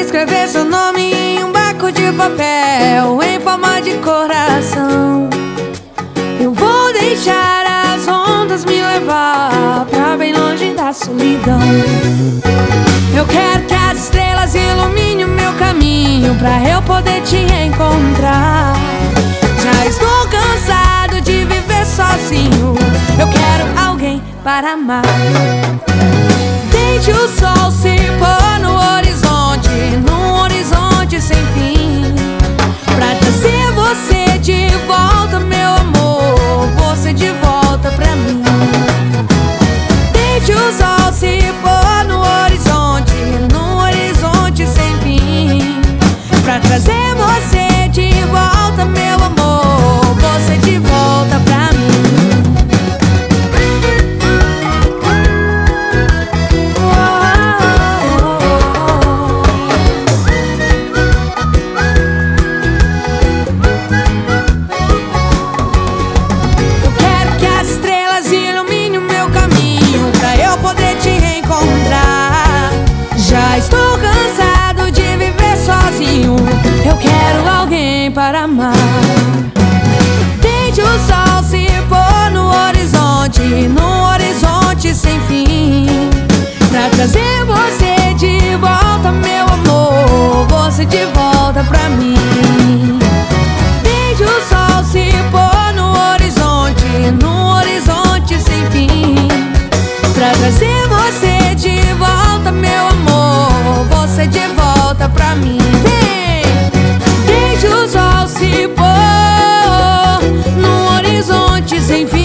escrever seu nome em um barco de papel em forma de coração. Eu vou deixar as ondas me levar pra bem longe da solidão. Eu quero que as estrelas iluminem o meu caminho pra eu poder te encontrar. Já estou cansado de viver sozinho, eu quero alguém para amar. Deixe o sol se pôr no horizonte, num horizonte sem fim, pra trazer você de volta, meu amor, você de volta pra mim. Deixe o sol se pôr no horizonte, num horizonte sem fim, pra trazer você de volta, meu amor, você de volta pra mim. Estou cansado de viver sozinho, eu quero alguém para amar. Deixe o sol se pôr no horizonte, num horizonte sem fim, pra trazer você de volta, meu amor, você de volta pra mim. Deixe o sol se pôr no horizonte, num horizonte sem fim, pra trazer você de volta, meu amor, você de volta pra mim. Deixe o sol se pôr no horizonte sem fim,